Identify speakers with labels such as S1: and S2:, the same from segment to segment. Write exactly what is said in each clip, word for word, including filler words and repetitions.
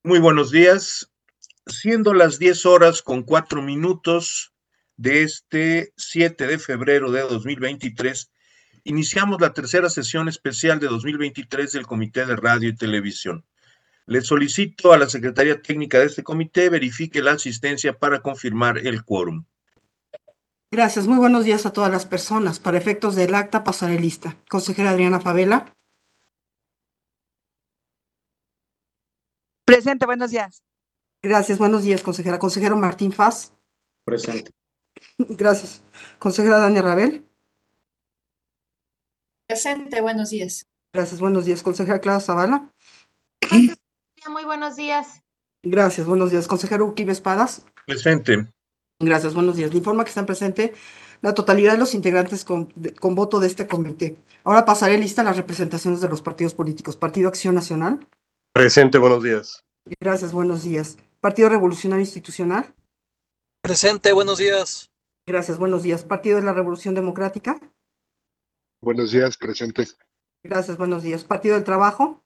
S1: Muy buenos días, siendo las diez horas con cuatro minutos de este siete de febrero de dos mil veintitrés, iniciamos la tercera sesión especial de dos mil veintitrés del Comité de Radio y Televisión. Le solicito a la Secretaría Técnica de este comité verifique la asistencia para confirmar el quórum.
S2: Gracias, muy buenos días a todas las personas. Para efectos del acta pasaré lista. Consejera Adriana Favela.
S3: Presente, buenos días.
S2: Gracias, buenos días, consejera. Consejero Martín Faz.
S4: Presente.
S2: Gracias. Consejera Dania Rabel.
S5: Presente, buenos días.
S2: Gracias, buenos días. Consejera Clara Zavala.
S5: Muy buenos días.
S2: Gracias, buenos días. Consejero Urquibe Espadas.
S1: Presente.
S2: Gracias, buenos días. Le informa que están presentes la totalidad de los integrantes con, de, con voto de este comité. Ahora pasaré lista las representaciones de los partidos políticos. Partido Acción Nacional.
S4: Presente, buenos días.
S2: Gracias, buenos días. Partido Revolucionario Institucional.
S6: Presente, buenos días.
S2: Gracias, buenos días. Partido de la Revolución Democrática.
S4: Buenos días, presente.
S2: Gracias, buenos días. Partido del Trabajo.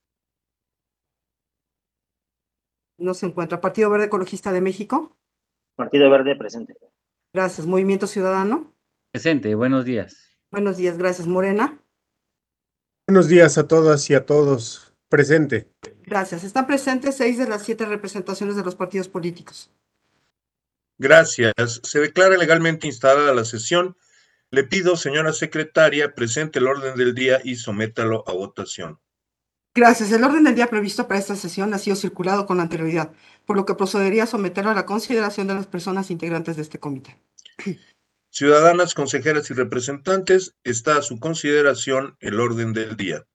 S2: No se encuentra. Partido Verde Ecologista de México.
S7: Partido Verde, presente.
S2: Gracias. Movimiento Ciudadano.
S8: Presente, buenos días.
S2: Buenos días, gracias. Morena.
S9: Buenos días a todas y a todos. Presente.
S2: Gracias. Están presentes seis de las siete representaciones de los partidos políticos.
S1: Gracias. Se declara legalmente instalada la sesión. Le pido, señora secretaria, presente el orden del día y sométalo a votación.
S2: Gracias. El orden del día previsto para esta sesión ha sido circulado con anterioridad, por lo que procedería a someterlo a la consideración de las personas integrantes de este comité.
S1: Ciudadanas, consejeras y representantes, está a su consideración el orden del día.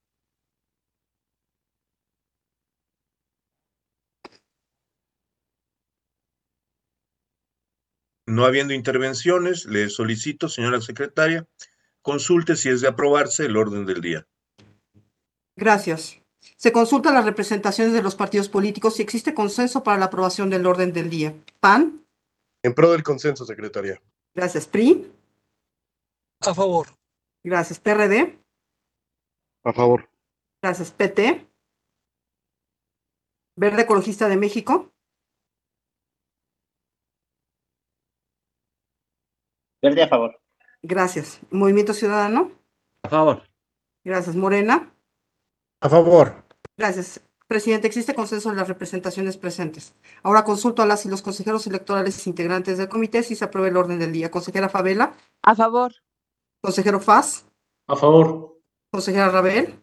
S1: No habiendo intervenciones, le solicito, señora secretaria, consulte si es de aprobarse el orden del día.
S2: Gracias. Se consulta las representaciones de los partidos políticos si existe consenso para la aprobación del orden del día. P A N.
S4: En pro del consenso, secretaria.
S2: Gracias. P R I.
S6: A favor.
S2: Gracias. P R D.
S4: A favor.
S2: Gracias. P T. Verde Ecologista de México.
S7: Verde, a favor.
S2: Gracias. Movimiento Ciudadano.
S8: A favor.
S2: Gracias. Morena.
S9: A favor.
S2: Gracias. Presidente, existe consenso en las representaciones presentes. Ahora consulto a las y los consejeros electorales integrantes del comité si se aprueba el orden del día. Consejera Favela.
S3: A favor.
S2: Consejero Faz.
S4: A favor.
S2: Consejera Rabel.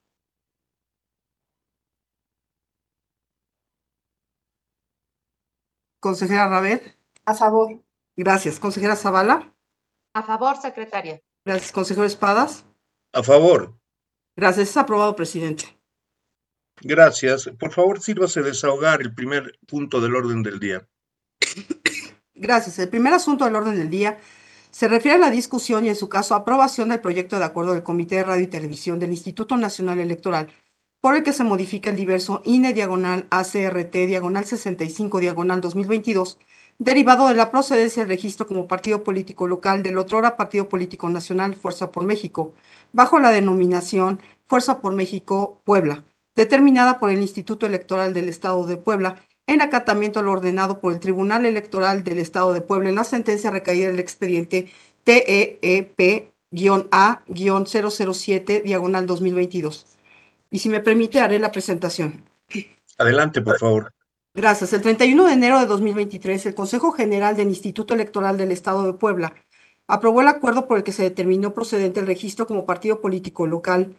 S2: Consejera Rabel.
S5: A favor.
S2: Gracias. Consejera Zavala.
S5: A favor, secretaria.
S2: Gracias. Consejero Espadas.
S1: A favor.
S2: Gracias. Es aprobado, presidente.
S1: Gracias. Por favor, sírvase desahogar el primer punto del orden del día.
S2: Gracias. El primer asunto del orden del día se refiere a la discusión y, en su caso, aprobación del proyecto de acuerdo del Comité de Radio y Televisión del Instituto Nacional Electoral, por el que se modifica el diverso I N E diagonal A C R T diagonal sesenta y cinco diagonal dos mil veintidós, derivado de la procedencia del registro como partido político local del otrora Partido Político Nacional Fuerza por México, bajo la denominación Fuerza por México Puebla, determinada por el Instituto Electoral del Estado de Puebla, en acatamiento a lo ordenado por el Tribunal Electoral del Estado de Puebla en la sentencia recaída del expediente T E E P A cero cero siete diagonal dos mil veintidós. Y si me permite, haré la presentación.
S1: Adelante, por favor.
S2: Gracias. El treinta y uno de enero de dos mil veintitrés, el Consejo General del Instituto Electoral del Estado de Puebla aprobó el acuerdo por el que se determinó procedente el registro como partido político local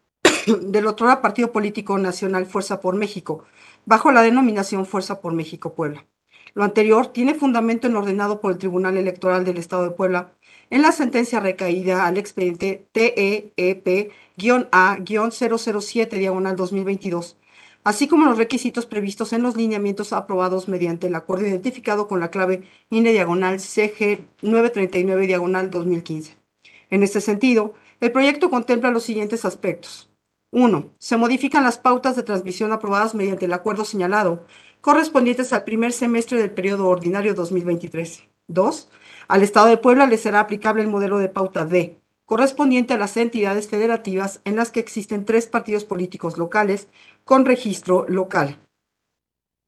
S2: del otrora Partido Político Nacional Fuerza por México, bajo la denominación Fuerza por México Puebla. Lo anterior tiene fundamento en lo ordenado por el Tribunal Electoral del Estado de Puebla en la sentencia recaída al expediente T E E P A cero cero siete diagonal dos mil veintidós, así como los requisitos previstos en los lineamientos aprobados mediante el acuerdo identificado con la clave I N E diagonal C G novecientos treinta y nueve diagonal dos mil quince. En este sentido, el proyecto contempla los siguientes aspectos. uno. Se modifican las pautas de transmisión aprobadas mediante el acuerdo señalado, correspondientes al primer semestre del periodo ordinario dos mil veintitrés. dos. Al Estado de Puebla le será aplicable el modelo de pauta D, correspondiente a las entidades federativas en las que existen tres partidos políticos locales con registro local.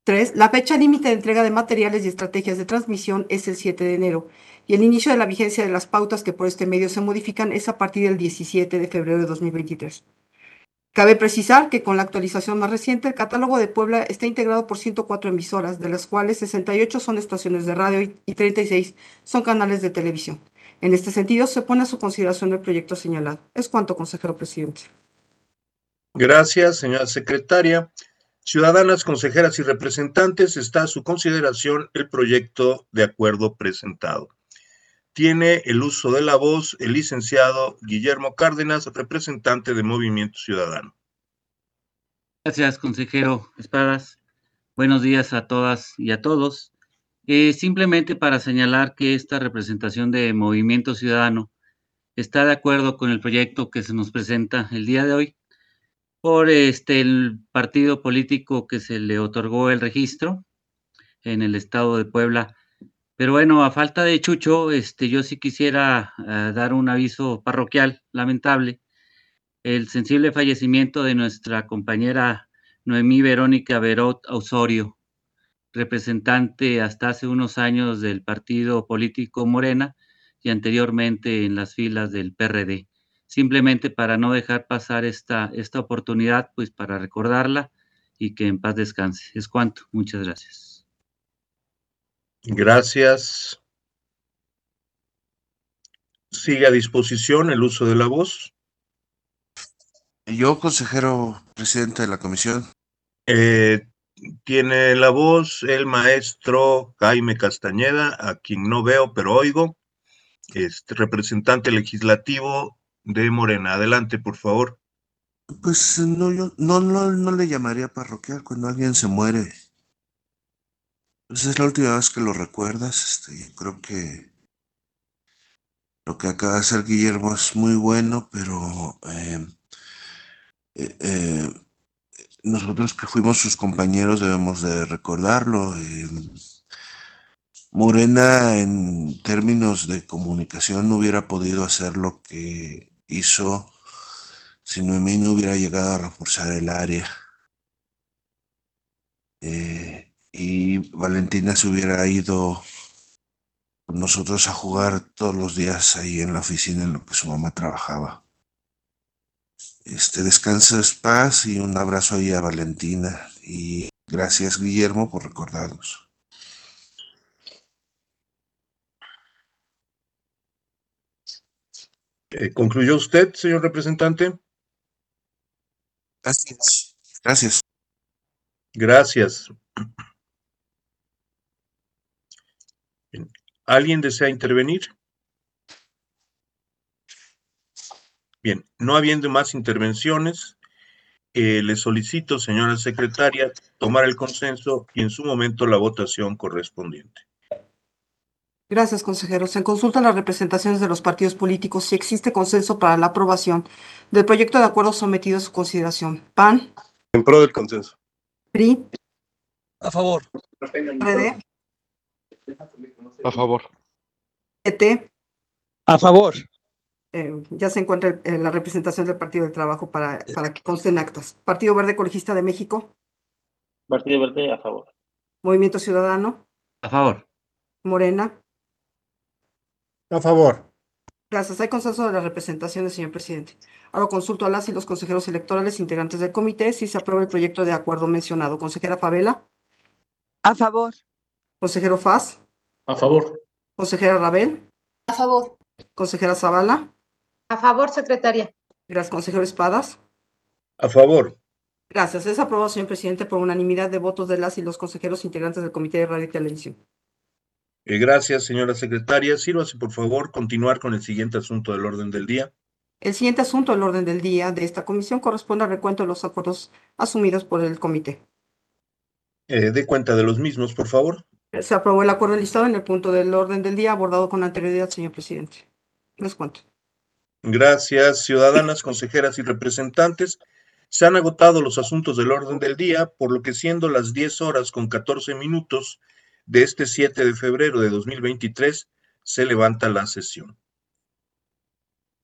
S2: Tres, la fecha límite de entrega de materiales y estrategias de transmisión es el siete de enero y el inicio de la vigencia de las pautas que por este medio se modifican es a partir del diecisiete de febrero de dos mil veintitrés. Cabe precisar que con la actualización más reciente, el catálogo de Puebla está integrado por ciento cuatro emisoras, de las cuales sesenta y ocho son estaciones de radio y y treinta y seis son canales de televisión. En este sentido, se pone a su consideración el proyecto señalado. Es cuanto, consejero presidente.
S1: Gracias, señora secretaria. Ciudadanas, consejeras y representantes, está a su consideración el proyecto de acuerdo presentado. Tiene el uso de la voz el licenciado Guillermo Cárdenas, representante de Movimiento Ciudadano.
S8: Gracias, consejero Espadas. Buenos días a todas y a todos. Eh, simplemente para señalar que esta representación de Movimiento Ciudadano está de acuerdo con el proyecto que se nos presenta el día de hoy por este el partido político que se le otorgó el registro en el estado de Puebla. Pero bueno, a falta de Chucho, este, yo sí quisiera uh, dar un aviso parroquial lamentable. El sensible fallecimiento de nuestra compañera Noemí Verónica Berot Osorio, representante hasta hace unos años del partido político Morena y anteriormente en las filas del P R D. Simplemente para no dejar pasar esta, esta oportunidad, pues para recordarla y que en paz descanse. Es cuanto. Muchas gracias.
S1: Gracias. Sigue a disposición el uso de la voz.
S3: Yo, consejero presidente de la comisión.
S1: Eh, tiene la voz el maestro Jaime Castañeda, a quien no veo pero oigo, este representante legislativo de Morena. Adelante, por favor.
S3: Pues no, yo no, no, no le llamaría parroquial cuando alguien se muere. Pues es la última vez que lo recuerdas. Este, yo creo que lo que acaba de hacer Guillermo es muy bueno, pero eh, eh, eh, nosotros que fuimos sus compañeros debemos de recordarlo. Eh, Morena, en términos de comunicación, no hubiera podido hacer lo que hizo si Noemí no hubiera llegado a reforzar el área. Eh, y Valentina se hubiera ido con nosotros a jugar todos los días ahí en la oficina en lo que su mamá trabajaba. Este, descansa en paz y un abrazo ahí a Valentina. Y gracias, Guillermo, por recordarnos.
S1: Eh, ¿Concluyó usted, señor representante?
S3: Gracias. Gracias.
S1: Gracias. ¿Alguien desea intervenir? Bien, no habiendo más intervenciones, eh, le solicito, señora secretaria, tomar el consenso y en su momento la votación correspondiente.
S2: Gracias, consejero. Se consultan las representaciones de los partidos políticos si existe consenso para la aprobación del proyecto de acuerdo sometido a su consideración. P A N.
S4: En pro del consenso.
S2: P R I.
S6: A favor.
S2: P R D.
S4: A favor.
S2: P T.
S6: A favor.
S2: Eh, ya se encuentra eh, la representación del Partido del Trabajo para, para que consten actas. Partido Verde Ecologista de México.
S7: Partido Verde, a favor.
S2: Movimiento Ciudadano.
S8: A favor.
S2: Morena.
S9: A favor.
S2: Gracias. Hay consenso de las representaciones, señor presidente. Ahora consulto a las y los consejeros electorales integrantes del comité si se aprueba el proyecto de acuerdo mencionado. Consejera Favela.
S10: A favor.
S2: Consejero Faz.
S4: A favor.
S2: Consejera Rabel.
S5: A favor.
S2: Consejera Zavala.
S5: A favor, secretaria.
S2: Gracias, consejero Espadas.
S1: A favor.
S2: Gracias. Es aprobado, señor presidente, por unanimidad de votos de las y los consejeros integrantes del Comité de Radio y Televisión.
S1: Eh, gracias, señora secretaria. Sírvase, por favor, continuar con el siguiente asunto del orden del día.
S2: El siguiente asunto del orden del día de esta comisión corresponde al recuento de los acuerdos asumidos por el comité.
S1: Eh, dé cuenta de los mismos, por favor.
S2: Se aprobó el acuerdo listado en el punto del orden del día abordado con anterioridad, señor presidente. Les cuento.
S1: Gracias, ciudadanas, consejeras y representantes. Se han agotado los asuntos del orden del día, por lo que siendo las diez horas con catorce minutos de este siete de febrero de dos mil veintitrés, se levanta la sesión.